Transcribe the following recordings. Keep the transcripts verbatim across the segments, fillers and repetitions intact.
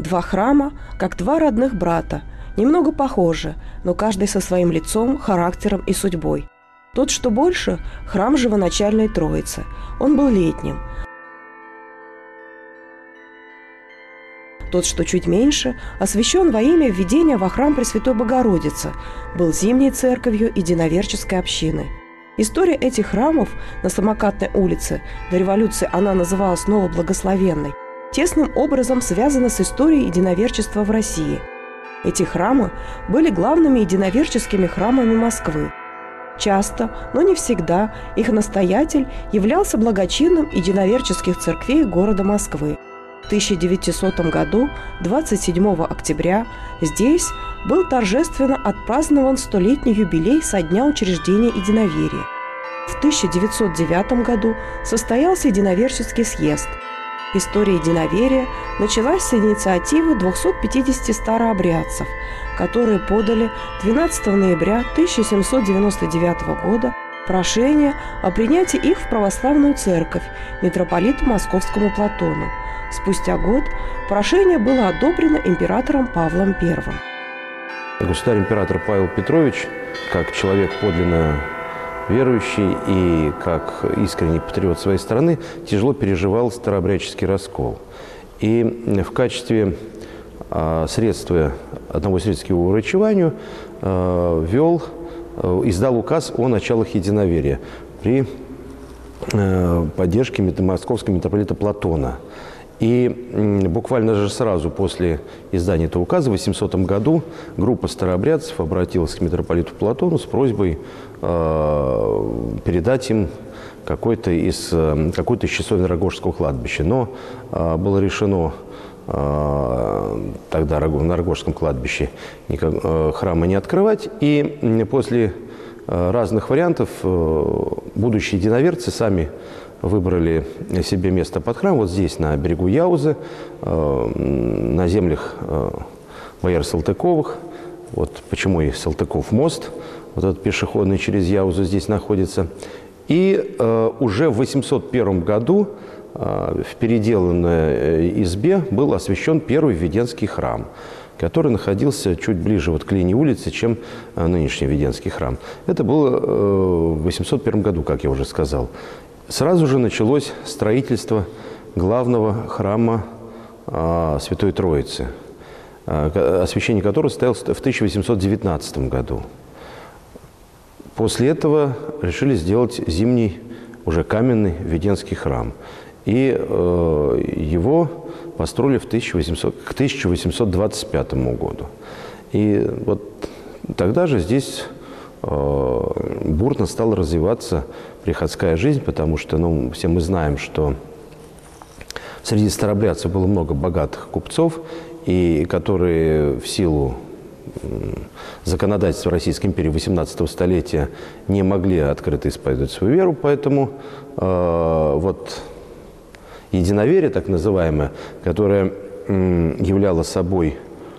Два храма, как два родных брата, немного похожи, но каждый со своим лицом, характером и судьбой. Тот, что больше – храм Живоначальной Троицы. Он был летним. Тот, что чуть меньше, освящен во имя введения во храм Пресвятой Богородицы, был зимней церковью единоверческой общины. История этих храмов на Самокатной улице, до революции она называлась Новоблагословенной, тесным образом связана с историей единоверчества в России. Эти храмы были главными единоверческими храмами Москвы. Часто, но не всегда, их настоятель являлся благочинным единоверческих церквей города Москвы. В тысяча девятисотом году, двадцать седьмого октября, здесь был торжественно отпразднован столетний юбилей со дня учреждения единоверия. В тысяча девятьсот девятом году состоялся единоверческий съезд. История единоверия началась с инициативы двухсот пятидесяти старообрядцев, которые подали двенадцатого ноября тысяча семьсот девяносто девятого года прошение о принятии их в православную церковь митрополиту Московскому Платону. Спустя год прошение было одобрено императором Павлом Первым. Государь-император Павел Петрович, как человек подлинно верующий и как искренний патриот своей страны, тяжело переживал старообрядческий раскол. И в качестве э, средства, одного из средств к его врачеванию э, ввел, э, издал указ о началах единоверия при э, поддержке московского митрополита Платона. И буквально же сразу после издания этого указа в восьмисотом году группа старообрядцев обратилась к митрополиту Платону с просьбой э, передать им какой-то из, какую-то из часовен Рогожского кладбища. Но э, было решено э, тогда на Рогожском кладбище никак, э, храма не открывать. И после э, разных вариантов э, будущие единоверцы сами выбрали себе место под храм, вот здесь, на берегу Яузы, э, на землях э, бояр Салтыковых. Вот почему и Салтыков мост, вот этот пешеходный через Яузу здесь находится. И э, уже в восемьсот первом году э, в переделанной избе был освящен первый Введенский храм, который находился чуть ближе вот к линии улицы, чем э, нынешний Введенский храм. Это было э, в восемьсот первом году, как я уже сказал. Сразу же началось строительство главного храма а, Святой Троицы, а, освящение которого состоялось в тысяча восемьсот девятнадцатом году. После этого решили сделать зимний, уже каменный Введенский храм. И э, его построили в тысяча восемьсот, к тысяча восемьсот двадцать пятому году. И вот тогда же здесь э, бурно стала развиваться приходская жизнь, потому что, ну, все мы знаем, что среди старообрядцев было много богатых купцов, и которые в силу законодательства Российской империи восемнадцатого столетия не могли открыто исповедовать свою веру, поэтому э, вот единоверие, так называемое, которое э, являло собой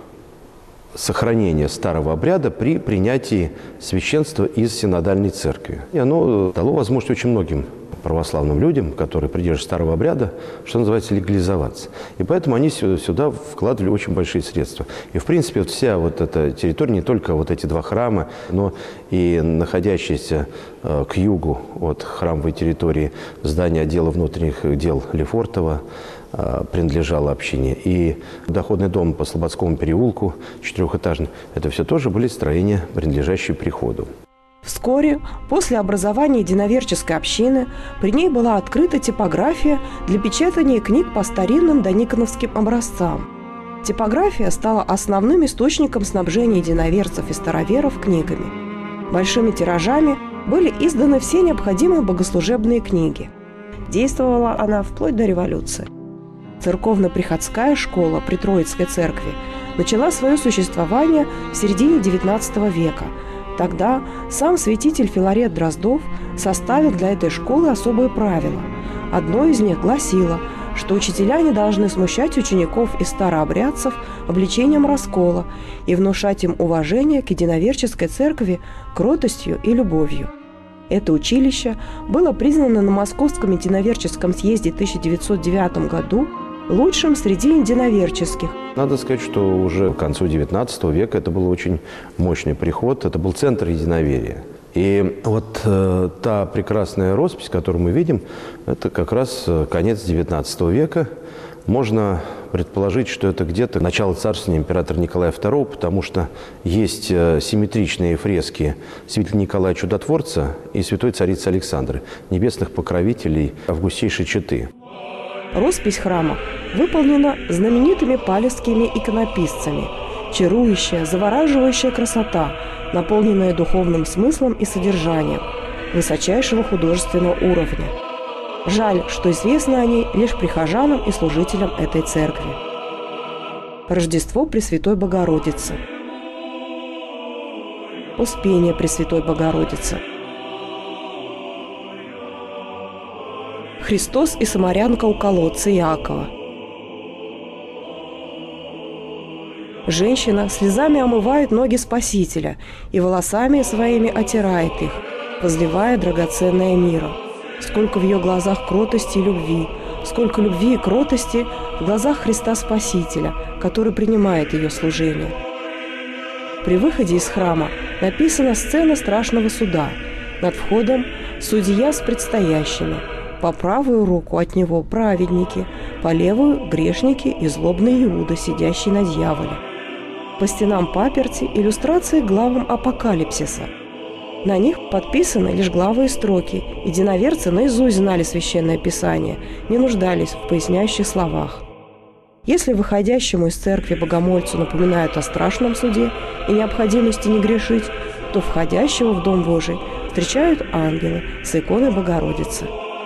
сохранение старого обряда при принятии священства из синодальной церкви. И оно дало возможность очень многим православным людям, которые придерживаются старого обряда, что называется, легализоваться. И поэтому они сюда вкладывали очень большие средства. И, в принципе, вот вся вот эта территория, не только вот эти два храма, но и находящиеся э, к югу от храмовой территории здание отдела внутренних дел Лефортово, принадлежало общине. И доходный дом по Слободскому переулку, четырехэтажный, это все тоже были строения, принадлежащие приходу. Вскоре, после образования единоверческой общины, при ней была открыта типография для печатания книг по старинным дониконовским образцам. Типография стала основным источником снабжения единоверцев и староверов книгами. Большими тиражами были изданы все необходимые богослужебные книги. Действовала она вплоть до революции. Церковно-приходская школа при Троицкой церкви начала свое существование в середине девятнадцатого века. Тогда сам святитель Филарет Дроздов составил для этой школы особые правила. Одно из них гласило, что учителя не должны смущать учеников и старообрядцев обличением раскола и внушать им уважение к единоверческой церкви кротостью и любовью. Это училище было признано на Московском единоверческом съезде в тысяча девятьсот девятом году лучшим среди единоверческих. Надо сказать, что уже к концу девятнадцатого века это был очень мощный приход, это был центр единоверия. И вот э, та прекрасная роспись, которую мы видим, это как раз конец девятнадцатого века. Можно предположить, что это где-то начало царствования императора Николая второго, потому что есть симметричные фрески святителя Николая Чудотворца и святой царицы Александры, небесных покровителей августейшей четы. Роспись храма выполнена знаменитыми палевскими иконописцами. Чарующая, завораживающая красота, наполненная духовным смыслом и содержанием, высочайшего художественного уровня. Жаль, что известно о ней лишь прихожанам и служителям этой церкви. Рождество Пресвятой Богородицы. Успение Пресвятой Богородицы. Христос и самарянка у колодца Иакова. Женщина слезами омывает ноги Спасителя и волосами своими отирает их, возливая драгоценное миром. Сколько в ее глазах кротости и любви, сколько любви и кротости в глазах Христа Спасителя, который принимает ее служение. При выходе из храма написана сцена страшного суда. Над входом судья с предстоящими. По правую руку от него праведники, по левую – грешники и злобный Иуда, сидящий на дьяволе. По стенам паперти иллюстрации к главам апокалипсиса. На них подписаны лишь главы и строки. Единоверцы наизусть знали Священное Писание, не нуждались в поясняющих словах. Если выходящему из церкви богомольцу напоминают о страшном суде и необходимости не грешить, то входящего в Дом Божий встречают ангелы с иконой Богородицы.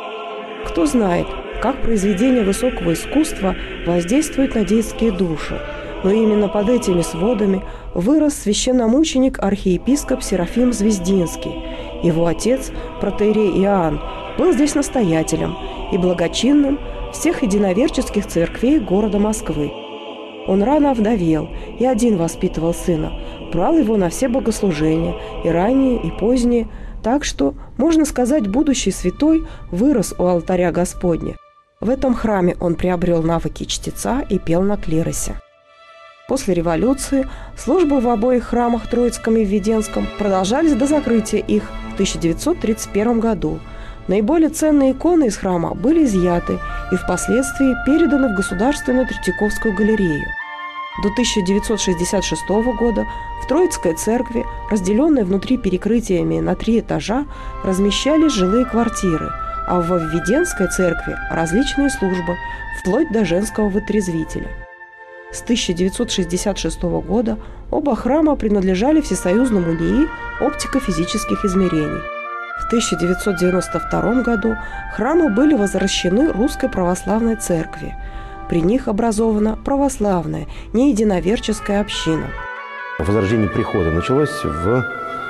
Кто знает, как произведение высокого искусства воздействует на детские души, но именно под этими сводами вырос священномученик архиепископ Серафим Звездинский. Его отец, протоиерей Иоанн, был здесь настоятелем и благочинным всех единоверческих церквей города Москвы. Он рано овдовел и один воспитывал сына, брал его на все богослужения, и ранние, и поздние, так что, можно сказать, будущий святой вырос у алтаря Господня. В этом храме он приобрел навыки чтеца и пел на клиросе. После революции службы в обоих храмах Троицком и Введенском продолжались до закрытия их в тысяча девятьсот тридцать первом году. Наиболее ценные иконы из храма были изъяты и впоследствии переданы в Государственную Третьяковскую галерею. До тысяча девятьсот шестьдесят шестого года в Троицкой церкви, разделенной внутри перекрытиями на три этажа, размещались жилые квартиры, а в Введенской церкви – различные службы, вплоть до женского вытрезвителя. С тысяча девятьсот шестьдесят шестого года оба храма принадлежали Всесоюзному НИИ оптико-физических измерений. В тысяча девятьсот девяносто втором году храмы были возвращены Русской Православной Церкви. При них образована православная, неединоверческая община. Возрождение прихода началось в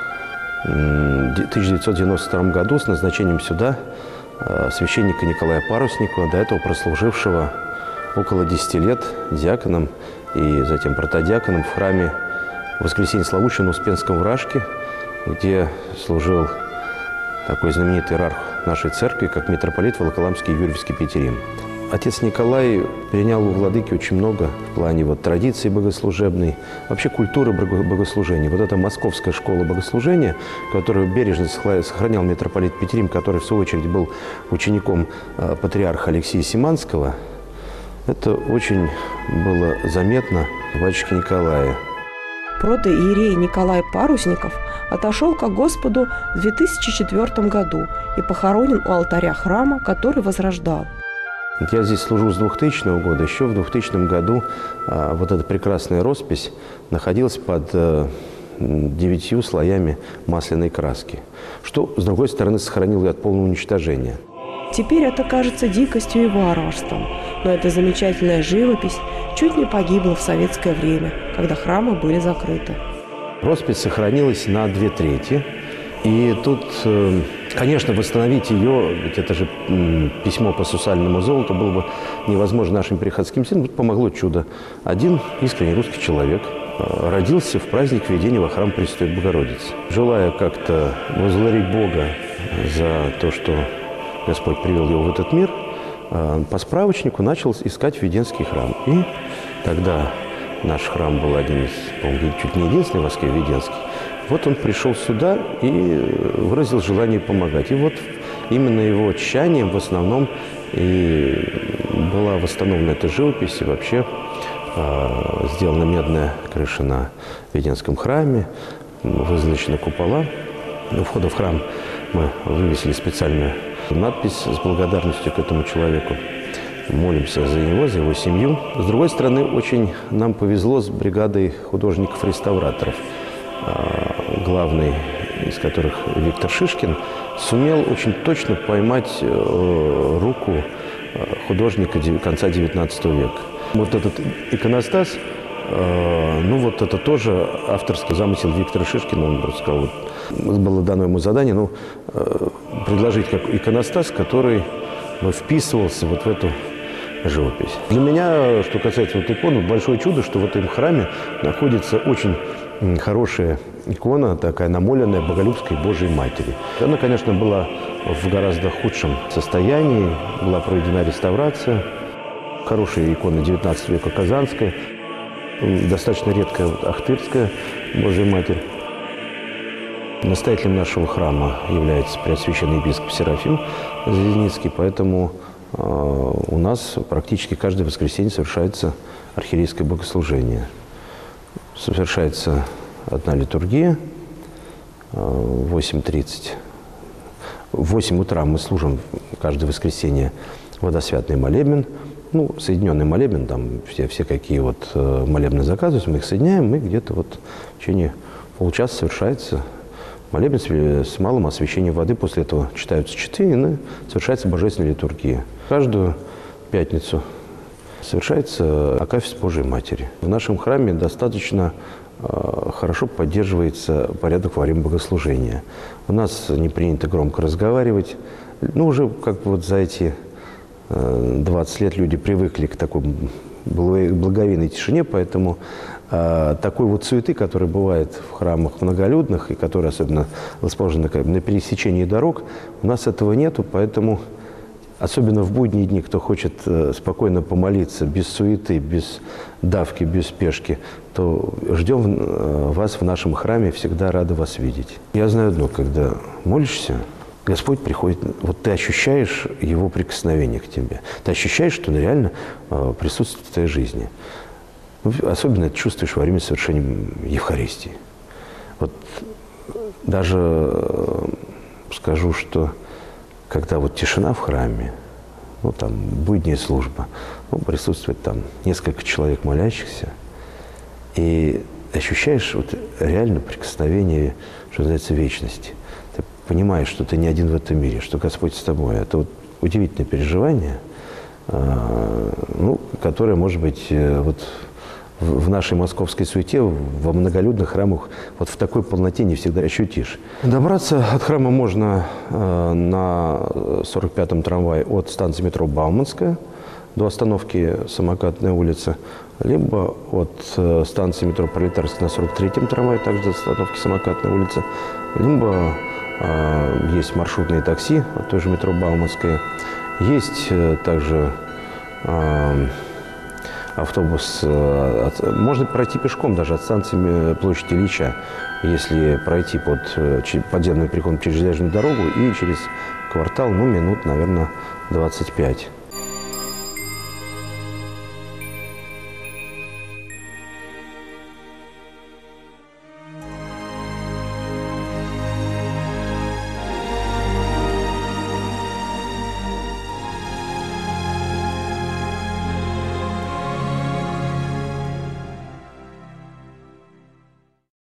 тысяча девятьсот девяносто втором году с назначением сюда священника Николая Парусникова, до этого прослужившего около десяти лет диаконом и затем протодиаконом в храме Воскресения Славущего на Успенском Вражке, где служил такой знаменитый иерарх нашей церкви, как митрополит Волоколамский Юрий Вскипетерин. Отец Николай перенял у владыки очень много в плане вот, традиции богослужебной, вообще культуры богослужения. Вот эта московская школа богослужения, которую бережно сохранял митрополит Петерим, который, в свою очередь, был учеником э, патриарха Алексея Симанского, это очень было заметно в батюшке Николае. Протоиерей Николай Парусников отошел ко Господу в две тысячи четвёртом году и похоронен у алтаря храма, который возрождал. Я здесь служу с двухтысячного года. Еще в двухтысячном году а, вот эта прекрасная роспись находилась под а, девятью слоями масляной краски, что, с другой стороны, сохранило ее от полного уничтожения. Теперь это кажется дикостью и варварством, но эта замечательная живопись чуть не погибла в советское время, когда храмы были закрыты. Роспись сохранилась на две трети. И тут, конечно, восстановить ее, ведь это же письмо по сусальному золоту, было бы невозможно нашим приходским силам. Тут помогло чудо. Один искренний русский человек родился в праздник введения во храм Пресвятой Богородицы. Желая как-то возблагодарить Бога за то, что Господь привел его в этот мир, по справочнику начал искать Введенский храм. И тогда наш храм был один из, по-моему, чуть не единственный в Москве, Введенский. Вот он пришел сюда и выразил желание помогать. И вот именно его тщанием в основном и была восстановлена эта живопись, и вообще э, сделана медная крыша на Введенском храме, вызолочены купола. У входа в храм мы вывесили специальную надпись с благодарностью к этому человеку. Молимся за него, за его семью. С другой стороны, очень нам повезло с бригадой художников-реставраторов, главный из которых Виктор Шишкин, сумел очень точно поймать руку художника конца девятнадцатого века. Вот этот иконостас, ну вот это тоже авторский замысел Виктора Шишкина. Он просто сказал, вот, было дано ему задание, ну, предложить как иконостас, который ну, вписывался вот в эту живопись. Для меня, что касается вот икон, большое чудо, что в этом храме находится очень хорошая икона, такая намоленная Боголюбской Божией Матери. Она, конечно, была в гораздо худшем состоянии, была проведена реставрация. Хорошая икона девятнадцатого века Казанская, достаточно редкая вот, Ахтырская Божья Матерь. Настоятелем нашего храма является преосвященный епископ Серафим Звездницкий, поэтому э, у нас практически каждое воскресенье совершается архиерейское богослужение. Совершается одна литургия в восемь тридцать. В восемь утра мы служим каждое воскресенье водосвятный молебен. Ну, соединенный молебен, там все, все какие вот молебны заказываются, мы их соединяем, и где-то вот в течение получаса совершается молебен с малым освящением воды. После этого читаются читы, и совершается божественная литургия. Каждую пятницу совершается акафист Божией Матери. В нашем храме достаточно э, хорошо поддерживается порядок во время богослужения. У нас не принято громко разговаривать. Ну, уже как бы вот за эти э, двадцать лет люди привыкли к такой благовейной тишине, поэтому э, такой вот суеты, которая бывает в храмах многолюдных, и которая особенно расположена как бы на пересечении дорог, у нас этого нету, поэтому особенно в будние дни, кто хочет э, спокойно помолиться, без суеты, без давки, без спешки, то ждем э, вас в нашем храме, всегда рады вас видеть. Я знаю одно, когда молишься, Господь приходит, вот ты ощущаешь Его прикосновение к тебе. Ты ощущаешь, что Он реально э, присутствует в твоей жизни. Ну, особенно это чувствуешь во время совершения Евхаристии. Вот даже э, скажу, что когда вот тишина в храме, ну, там, будняя служба, ну, присутствует там несколько человек молящихся, и ощущаешь вот реально прикосновение, что называется, вечности. Ты понимаешь, что ты не один в этом мире, что Господь с тобой. Это вот удивительное переживание, э, ну, которое, может быть, э, вот в нашей московской суете, во многолюдных храмах, вот в такой полноте не всегда ощутишь. Добраться от храма можно э, на сорок пятом трамвае от станции метро Бауманская до остановки Самокатная улица, либо от э, станции метро Пролетарская на сорок третьем трамвае, также до остановки Самокатная улица, либо э, есть маршрутные такси от той же метро Бауманская. Есть э, также э, автобус, можно пройти пешком даже от станции площади Ильича, если пройти под подземный переход через железную дорогу и через квартал, ну, минут, наверное, двадцать пять.